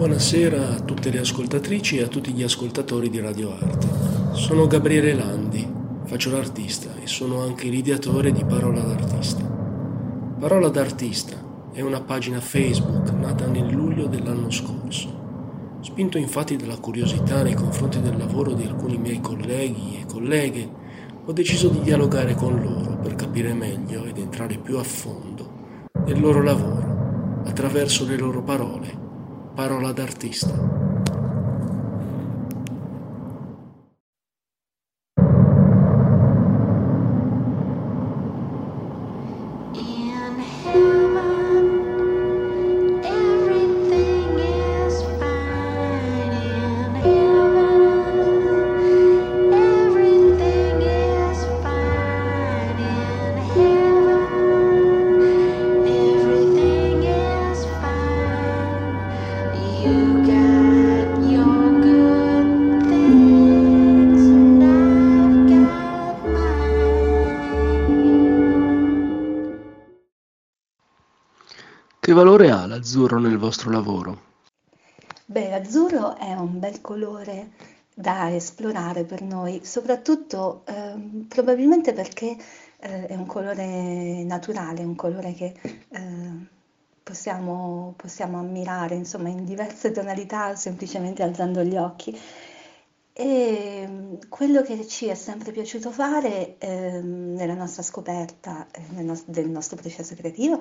Buonasera a tutte le ascoltatrici e a tutti gli ascoltatori di Radio Arte. Sono Gabriele Landi, faccio l'artista e sono anche l'ideatore di Parola d'Artista. Parola d'Artista è una pagina Facebook nata nel luglio dell'anno scorso. Spinto infatti dalla curiosità nei confronti del lavoro di alcuni miei colleghi e colleghe, ho deciso di dialogare con loro per capire meglio ed entrare più a fondo nel loro lavoro, attraverso le loro parole. Parola d'Artista. Che valore ha l'azzurro nel vostro lavoro? Beh, l'azzurro è un bel colore da esplorare per noi, soprattutto probabilmente perché è un colore naturale, un colore che possiamo ammirare, insomma, in diverse tonalità semplicemente alzando gli occhi. E quello che ci è sempre piaciuto fare nella nostra scoperta del nostro processo creativo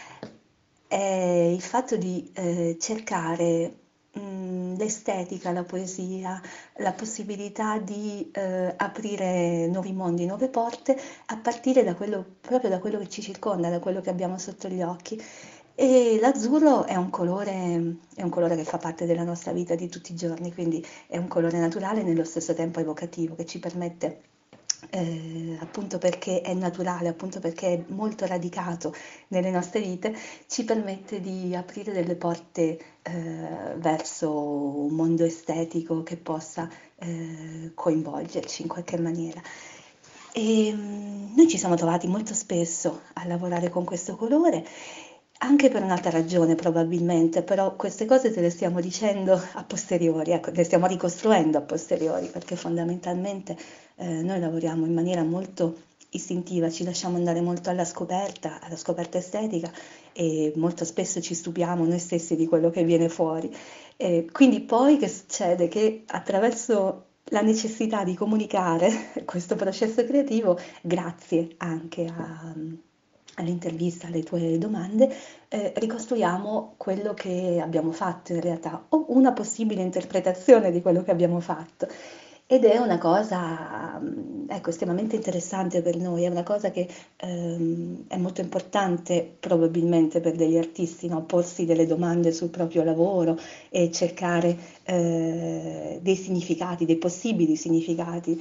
è il fatto di cercare l'estetica, la poesia, la possibilità di aprire nuovi mondi, nuove porte a partire da quello, proprio da quello che ci circonda, da quello che abbiamo sotto gli occhi. E l'azzurro è un colore che fa parte della nostra vita di tutti i giorni, quindi è un colore naturale e nello stesso tempo evocativo che ci permette, appunto perché è naturale, appunto perché è molto radicato nelle nostre vite, ci permette di aprire delle porte verso un mondo estetico che possa coinvolgerci in qualche maniera. E noi ci siamo trovati molto spesso a lavorare con questo colore, anche per un'altra ragione probabilmente, però queste cose te le stiamo dicendo a posteriori, ecco, le stiamo ricostruendo a posteriori, perché fondamentalmente noi lavoriamo in maniera molto istintiva, ci lasciamo andare molto alla scoperta estetica e molto spesso ci stupiamo noi stessi di quello che viene fuori. Quindi poi che succede? Che attraverso la necessità di comunicare questo processo creativo, grazie anche all'intervista, alle tue domande, ricostruiamo quello che abbiamo fatto in realtà, o una possibile interpretazione di quello che abbiamo fatto. Ed è una cosa, ecco, estremamente interessante per noi, è una cosa che è molto importante probabilmente per degli artisti, no? Porsi delle domande sul proprio lavoro e cercare dei significati, dei possibili significati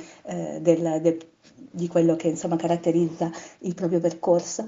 di quello che insomma caratterizza il proprio percorso.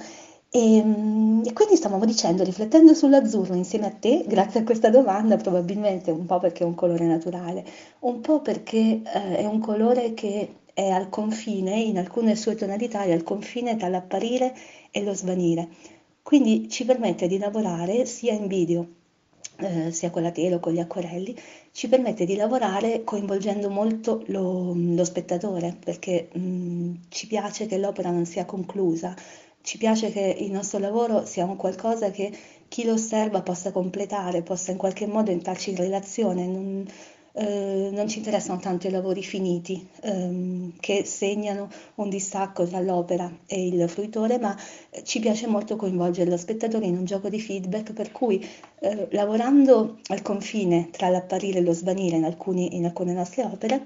E quindi stavamo dicendo, riflettendo sull'azzurro insieme a te, grazie a questa domanda, probabilmente un po' perché è un colore naturale, un po' perché è un colore che è al confine, in alcune sue tonalità, è al confine tra l'apparire e lo svanire. Quindi ci permette di lavorare sia in video, sia con la tela o con gli acquerelli, ci permette di lavorare coinvolgendo molto lo spettatore, perché ci piace che l'opera non sia conclusa, ci piace che il nostro lavoro sia un qualcosa che chi lo osserva possa completare, possa in qualche modo entrarci in relazione. Non ci interessano tanto i lavori finiti, che segnano un distacco tra l'opera e il fruitore, ma ci piace molto coinvolgere lo spettatore in un gioco di feedback, per cui lavorando al confine tra l'apparire e lo svanire in alcune nostre opere,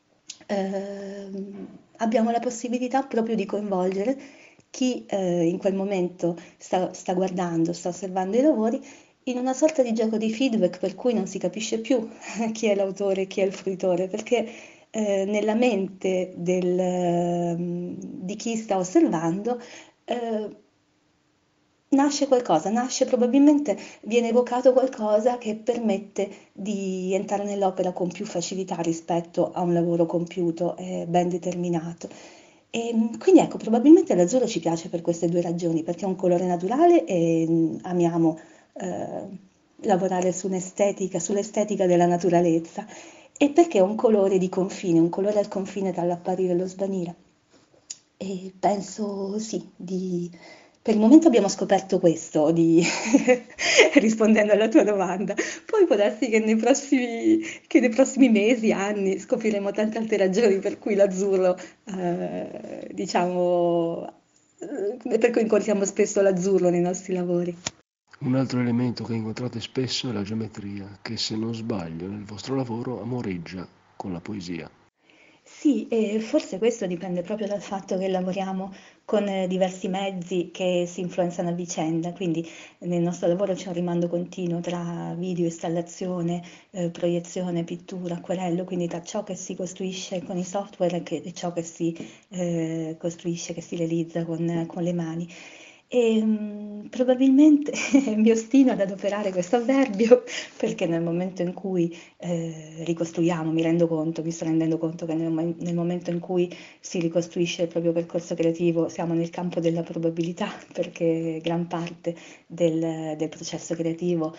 abbiamo la possibilità proprio di coinvolgere chi in quel momento sta guardando, sta osservando i lavori in una sorta di gioco di feedback per cui non si capisce più chi è l'autore e chi è il fruitore, perché nella mente di chi sta osservando eh, nasce qualcosa, nasce probabilmente, viene evocato qualcosa che permette di entrare nell'opera con più facilità rispetto a un lavoro compiuto e ben determinato. E quindi ecco, probabilmente l'azzurro ci piace per queste due ragioni, perché è un colore naturale e amiamo eh, lavorare su un'estetica, sull'estetica della naturalezza e perché è un colore di confine, un colore al confine tra l'apparire e lo svanire. E penso sì, per il momento abbiamo scoperto questo, rispondendo alla tua domanda. Poi può darsi che nei prossimi mesi, anni, scopriremo tante altre ragioni per cui l'azzurro, diciamo, per cui incontriamo spesso l'azzurro nei nostri lavori. Un altro elemento che incontrate spesso è la geometria, che se non sbaglio nel vostro lavoro amoreggia con la poesia. Sì, e forse questo dipende proprio dal fatto che lavoriamo con diversi mezzi che si influenzano a vicenda, quindi nel nostro lavoro c'è un rimando continuo tra video, installazione, proiezione, pittura, acquerello, quindi tra ciò che si costruisce con i software e ciò che si costruisce, che si realizza con le mani. E probabilmente mi ostino ad adoperare questo avverbio perché nel momento in cui ricostruiamo, mi sto rendendo conto che nel momento in cui si ricostruisce il proprio percorso creativo siamo nel campo della probabilità, perché gran parte del processo creativo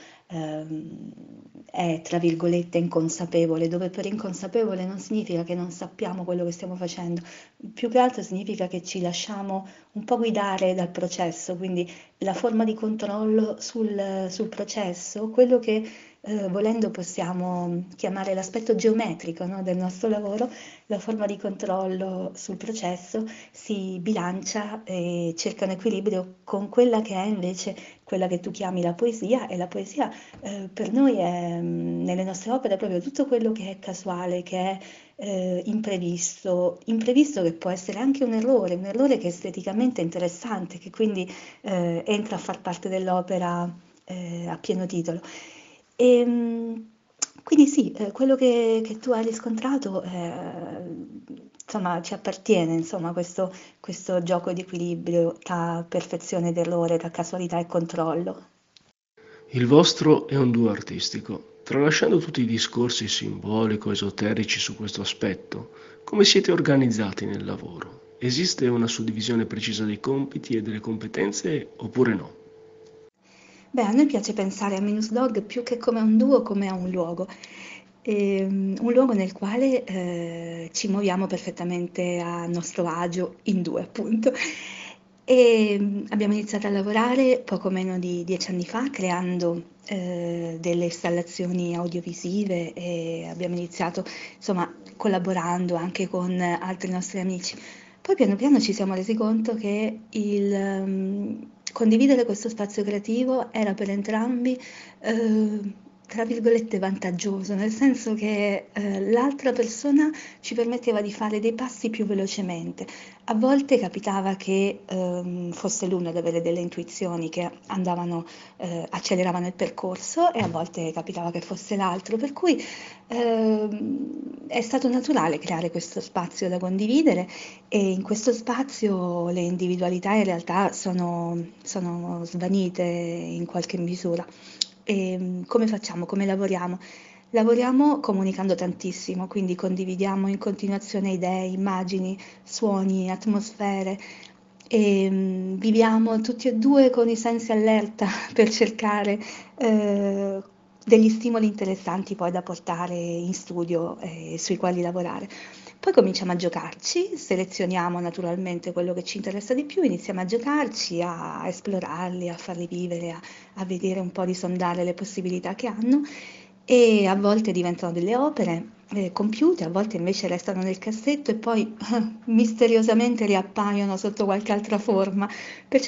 è, tra virgolette, inconsapevole, dove per inconsapevole non significa che non sappiamo quello che stiamo facendo, più che altro significa che ci lasciamo un po' guidare dal processo, quindi la forma di controllo sul processo, quello che volendo possiamo chiamare l'aspetto geometrico, no, del nostro lavoro, la forma di controllo sul processo si bilancia e cerca un equilibrio con quella che è invece quella che tu chiami la poesia e la poesia per noi è nelle nostre opere proprio tutto quello che è casuale, che è imprevisto che può essere anche un errore che è esteticamente interessante, che quindi entra a far parte dell'opera a pieno titolo. Quindi sì, quello che tu hai riscontrato, insomma, ci appartiene, insomma, questo gioco di equilibrio tra perfezione ed errore, tra casualità e controllo. Il vostro è un duo artistico. Tralasciando tutti i discorsi simbolico-esoterici su questo aspetto, come siete organizzati nel lavoro? Esiste una suddivisione precisa dei compiti e delle competenze oppure no? Beh, a noi piace pensare a Minus Dog più che come a un duo, come a un luogo. Un luogo nel quale ci muoviamo perfettamente a nostro agio, in due appunto. Abbiamo iniziato a lavorare poco meno di 10 anni fa, creando delle installazioni audiovisive e abbiamo iniziato, insomma, collaborando anche con altri nostri amici. Poi piano piano ci siamo resi conto che condividere questo spazio creativo era per entrambi, tra virgolette, vantaggioso, nel senso che l'altra persona ci permetteva di fare dei passi più velocemente. A volte capitava che fosse l'uno ad avere delle intuizioni che acceleravano il percorso e a volte capitava che fosse l'altro, per cui è stato naturale creare questo spazio da condividere e in questo spazio le individualità in realtà sono svanite in qualche misura. Come facciamo? Come lavoriamo? Lavoriamo comunicando tantissimo, quindi condividiamo in continuazione idee, immagini, suoni, atmosfere e viviamo tutti e due con i sensi allerta per cercare eh, degli stimoli interessanti poi da portare in studio e sui quali lavorare. Poi cominciamo a giocarci, selezioniamo naturalmente quello che ci interessa di più, iniziamo a giocarci, a esplorarli, a farli vivere, a vedere un po' di sondare le possibilità che hanno e a volte diventano delle opere compiute, a volte invece restano nel cassetto e poi misteriosamente riappaiono sotto qualche altra forma, perciò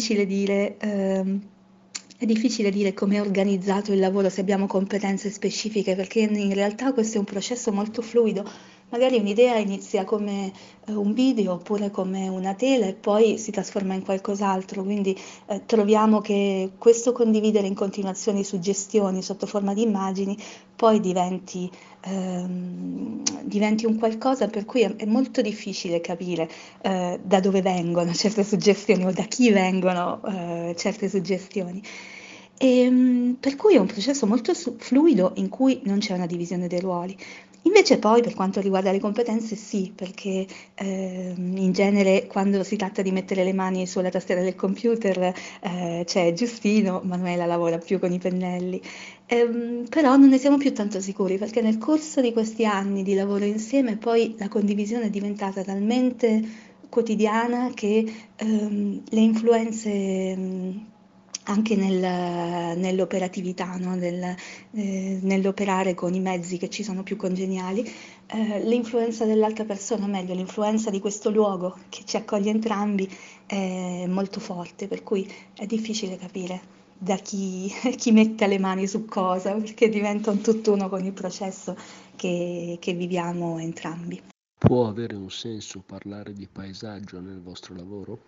è difficile dire come è organizzato il lavoro, se abbiamo competenze specifiche, perché in realtà questo è un processo molto fluido. Magari un'idea inizia come un video oppure come una tela e poi si trasforma in qualcos'altro, quindi troviamo che questo condividere in continuazione suggestioni sotto forma di immagini poi diventi un qualcosa per cui è molto difficile capire da dove vengono certe suggestioni o da chi vengono certe suggestioni. Per cui è un processo molto fluido in cui non c'è una divisione dei ruoli. Invece poi per quanto riguarda le competenze sì, perché in genere quando si tratta di mettere le mani sulla tastiera del computer c'è Giustino, Manuela lavora più con i pennelli. Però non ne siamo più tanto sicuri perché nel corso di questi anni di lavoro insieme poi la condivisione è diventata talmente quotidiana che le influenze anche nell'operatività, no? Nell'operare con i mezzi che ci sono più congeniali, l'influenza dell'altra persona, o meglio, l'influenza di questo luogo che ci accoglie entrambi è molto forte, per cui è difficile capire da chi, chi mette le mani su cosa, perché diventa un tutt'uno con il processo che viviamo entrambi. Può avere un senso parlare di paesaggio nel vostro lavoro?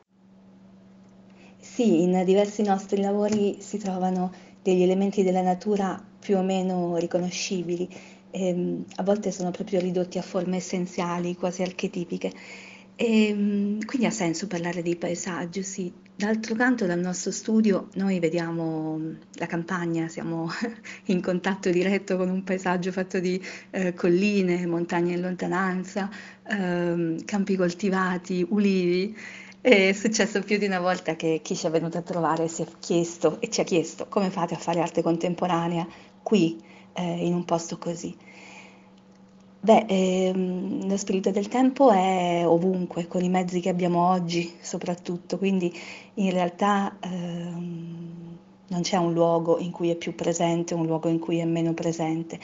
Sì, in diversi nostri lavori si trovano degli elementi della natura più o meno riconoscibili, a volte sono proprio ridotti a forme essenziali, quasi archetipiche. Quindi ha senso parlare di paesaggio, sì. D'altro canto, dal nostro studio noi vediamo la campagna, siamo in contatto diretto con un paesaggio fatto di colline, montagne in lontananza, campi coltivati, ulivi. È successo più di una volta che chi ci è venuto a trovare si è chiesto e ci ha chiesto come fate a fare arte contemporanea qui, in un posto così. Beh, lo spirito del tempo è ovunque, con i mezzi che abbiamo oggi soprattutto, quindi in realtà non c'è un luogo in cui è più presente, un luogo in cui è meno presente.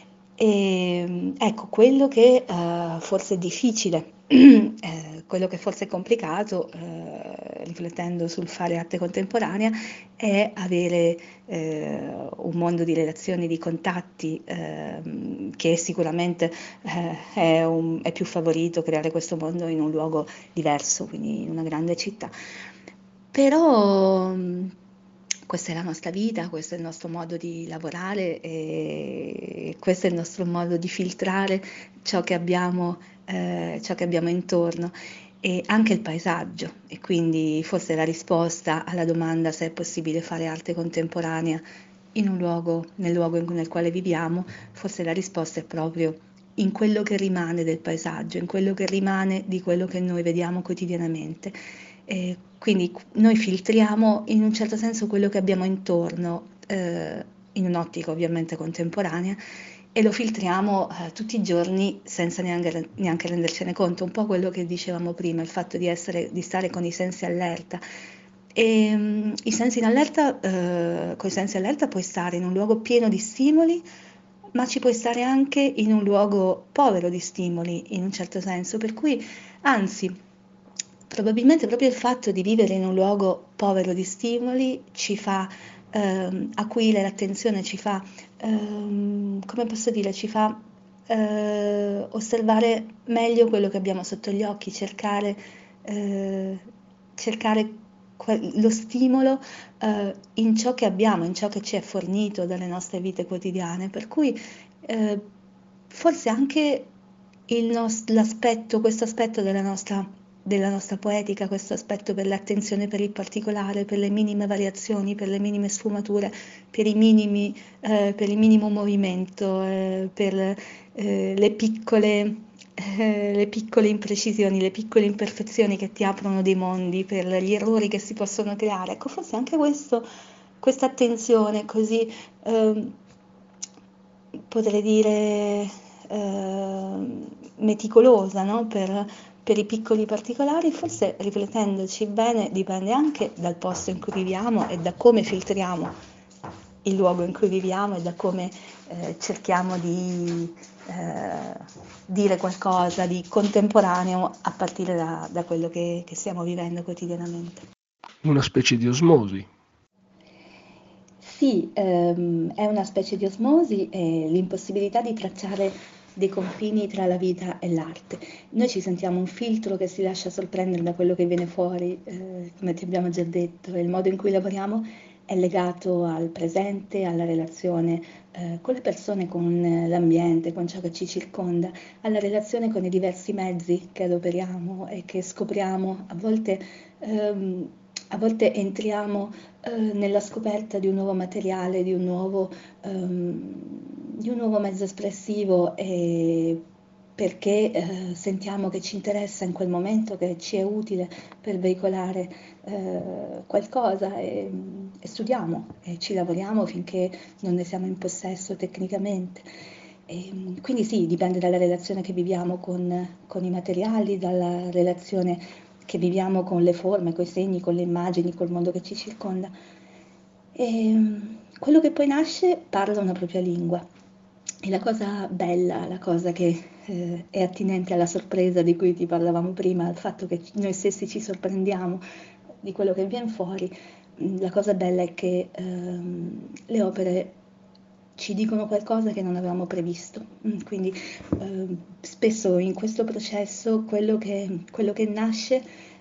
Ecco, quello che forse è difficile, quello che forse è complicato, riflettendo sul fare arte contemporanea, è avere un mondo di relazioni, di contatti, che sicuramente è più favorito creare questo mondo in un luogo diverso, quindi in una grande città. Però questa è la nostra vita, questo è il nostro modo di lavorare e questo è il nostro modo di filtrare ciò che abbiamo intorno e anche il paesaggio. E quindi forse la risposta alla domanda se è possibile fare arte contemporanea in un luogo, nel luogo nel quale viviamo, forse la risposta è proprio in quello che rimane del paesaggio, in quello che rimane di quello che noi vediamo quotidianamente. Quindi noi filtriamo in un certo senso quello che abbiamo intorno, in un'ottica ovviamente contemporanea, e lo filtriamo tutti i giorni senza neanche rendercene conto, un po' quello che dicevamo prima, il fatto di stare con i sensi allerta. I sensi in allerta, con i sensi allerta puoi stare in un luogo pieno di stimoli, ma ci puoi stare anche in un luogo povero di stimoli, in un certo senso, per cui, anzi, probabilmente proprio il fatto di vivere in un luogo povero di stimoli ci fa acuire l'attenzione, ci fa, come posso dire, ci fa osservare meglio quello che abbiamo sotto gli occhi, eh, cercare lo stimolo in ciò che abbiamo, in ciò che ci è fornito dalle nostre vite quotidiane. Per cui eh, forse anche questo aspetto della nostra poetica, questo aspetto per l'attenzione per il particolare, per le minime variazioni, per le minime sfumature, per il minimo movimento, per le piccole imprecisioni, le piccole imperfezioni che ti aprono dei mondi, per gli errori che si possono creare. Ecco, forse anche questa attenzione così, ehm, potrei dire, meticolosa, no? Per i piccoli particolari, forse riflettendoci bene dipende anche dal posto in cui viviamo e da come filtriamo il luogo in cui viviamo e da come cerchiamo di dire qualcosa di contemporaneo a partire da quello che stiamo vivendo quotidianamente. Una specie di osmosi. Sì, è una specie di osmosi e l'impossibilità di tracciare dei confini tra la vita e l'arte. Noi ci sentiamo un filtro che si lascia sorprendere da quello che viene fuori, come ti abbiamo già detto, e il modo in cui lavoriamo è legato al presente, alla relazione, con le persone, con l'ambiente, con ciò che ci circonda, alla relazione con i diversi mezzi che adoperiamo e che scopriamo a volte. ehm, A volte entriamo nella scoperta di un nuovo materiale, di un nuovo mezzo espressivo perché sentiamo che ci interessa in quel momento, che ci è utile per veicolare qualcosa e studiamo e ci lavoriamo finché non ne siamo in possesso tecnicamente. Quindi sì, dipende dalla relazione che viviamo con i materiali, dalla relazione che viviamo con le forme, coi segni, con le immagini, col mondo che ci circonda. Quello che poi nasce parla una propria lingua. E la cosa bella, la cosa che è attinente alla sorpresa di cui ti parlavamo prima, al fatto che noi stessi ci sorprendiamo di quello che viene fuori, la cosa bella è che le opere ci dicono qualcosa che non avevamo previsto. Quindi spesso in questo processo quello che nasce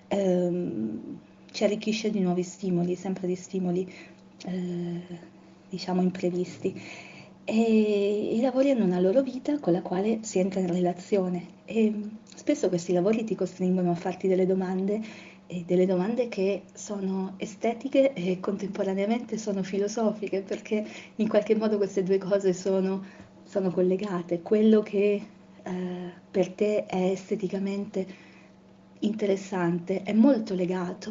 ci arricchisce di nuovi stimoli, sempre di stimoli diciamo imprevisti. E i lavori hanno una loro vita con la quale si entra in relazione e spesso questi lavori ti costringono a farti delle domande e delle domande che sono estetiche e contemporaneamente sono filosofiche, perché in qualche modo queste due cose sono collegate. Quello che per te è esteticamente interessante è molto legato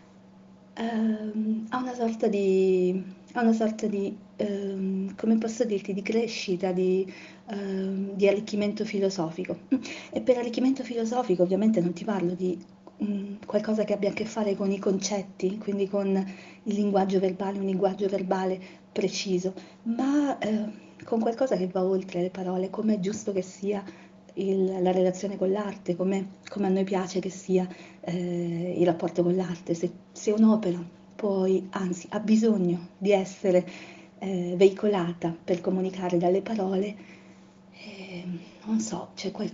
a una sorta di come posso dirti, di crescita, di arricchimento filosofico. E per arricchimento filosofico ovviamente non ti parlo di qualcosa che abbia a che fare con i concetti, quindi con il linguaggio verbale, un linguaggio verbale preciso, ma con qualcosa che va oltre le parole, come è giusto che sia la relazione con l'arte, come a noi piace che sia il rapporto con l'arte. Se un'opera poi, anzi, ha bisogno di essere veicolata per comunicare dalle parole, non so,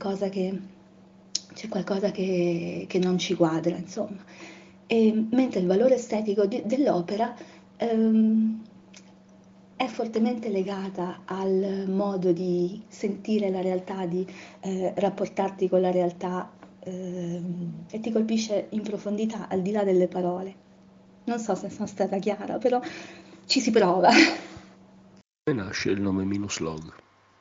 c'è qualcosa che non ci quadra, insomma. Mentre il valore estetico dell'opera è fortemente legata al modo di sentire la realtà, di rapportarti con la realtà e ti colpisce in profondità, al di là delle parole. Non so se sono stata chiara, però ci si prova. Come nasce il nome Minuslog?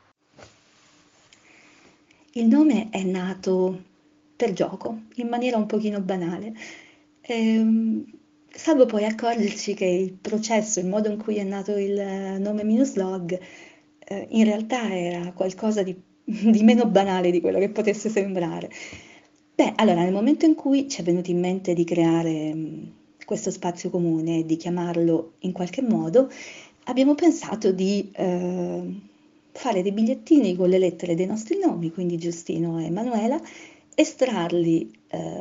Il nome è nato per gioco, in maniera un pochino banale, ehm, salvo poi accorgerci che il processo, il modo in cui è nato il nome Minuslog, in realtà era qualcosa di meno banale di quello che potesse sembrare. Beh, allora, nel momento in cui ci è venuto in mente di creare questo spazio comune e di chiamarlo in qualche modo, abbiamo pensato di fare dei bigliettini con le lettere dei nostri nomi, quindi Giustino e Emanuela, estrarli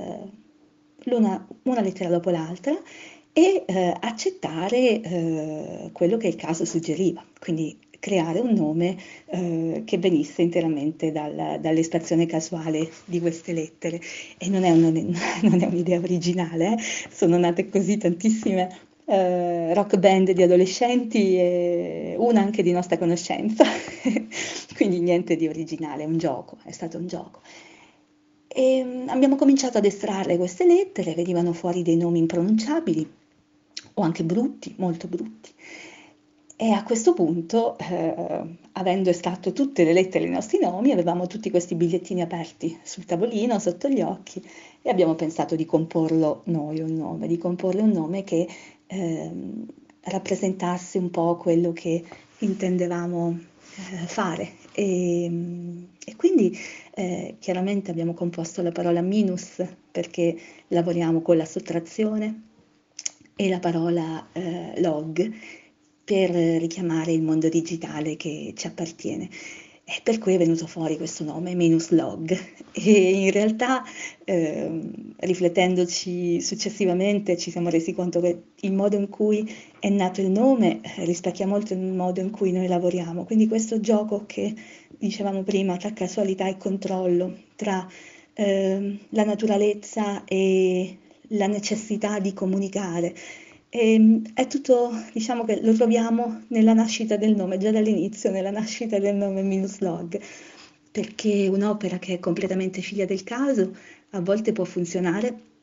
una lettera dopo l'altra e accettare quello che il caso suggeriva, quindi creare un nome che venisse interamente dall'estrazione casuale di queste lettere. E non è un'idea originale, sono nate così tantissime rock band di adolescenti e una anche di nostra conoscenza, quindi niente di originale, è un gioco, è stato un gioco. E abbiamo cominciato ad estrarre queste lettere, venivano fuori dei nomi impronunciabili o anche brutti, molto brutti. E a questo punto, avendo estratto tutte le lettere dei nostri nomi, avevamo tutti questi bigliettini aperti sul tavolino, sotto gli occhi, e abbiamo pensato di comporlo noi un nome, di comporre un nome che rappresentasse un po' quello che intendevamo fare. E quindi chiaramente abbiamo composto la parola minus perché lavoriamo con la sottrazione e la parola log per richiamare il mondo digitale che ci appartiene. E per cui è venuto fuori questo nome, Minus Log. E in realtà, riflettendoci successivamente, ci siamo resi conto che il modo in cui è nato il nome rispecchia molto il modo in cui noi lavoriamo. Quindi questo gioco che dicevamo prima tra casualità e controllo, tra la naturalezza e la necessità di comunicare. È tutto, diciamo che lo troviamo nella nascita del nome, già dall'inizio, nella nascita del nome Minus Log, perché un'opera che è completamente figlia del caso a volte può funzionare,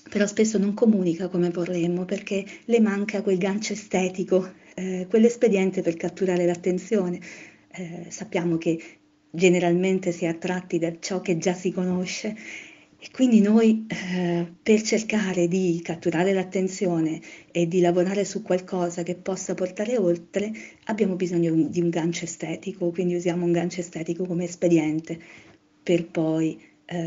però spesso non comunica come vorremmo perché le manca quel gancio estetico, quell'espediente per catturare l'attenzione. Sappiamo che generalmente si è attratti da ciò che già si conosce e quindi noi per cercare di catturare l'attenzione e di lavorare su qualcosa che possa portare oltre, abbiamo bisogno di un gancio estetico, quindi usiamo un gancio estetico come espediente per poi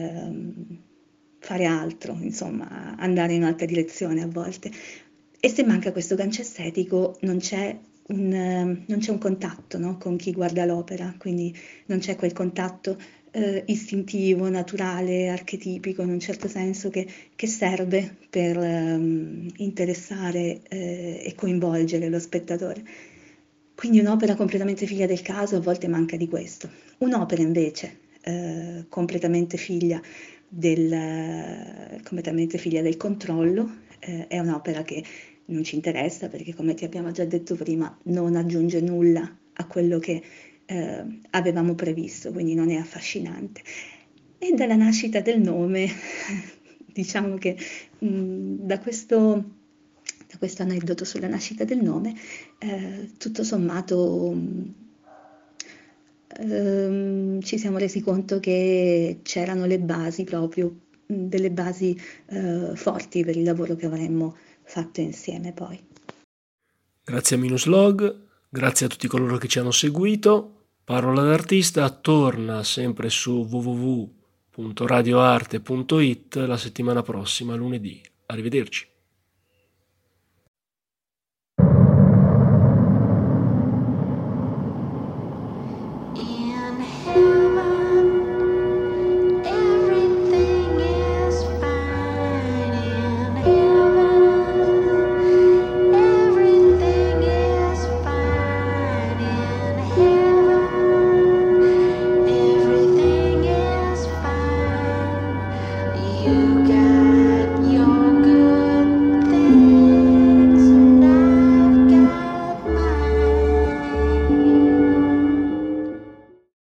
fare altro, insomma, andare in un'altra direzione a volte. E se manca questo gancio estetico non c'è un contatto, no, con chi guarda l'opera, quindi non c'è quel contatto istintivo, naturale, archetipico in un certo senso che serve per interessare e coinvolgere lo spettatore. Quindi un'opera completamente figlia del caso a volte manca di questo. Un'opera invece completamente completamente figlia del controllo è un'opera che non ci interessa perché, come ti abbiamo già detto prima, non aggiunge nulla a quello che avevamo previsto, quindi non è affascinante. E dalla nascita del nome, diciamo che da questo aneddoto sulla nascita del nome, tutto sommato ci siamo resi conto che c'erano le basi proprio, delle basi forti per il lavoro che avremmo fatto insieme poi. Grazie a Minuslog, grazie a tutti coloro che ci hanno seguito. Parola d'artista torna sempre su www.radioarte.it la settimana prossima, lunedì. Arrivederci.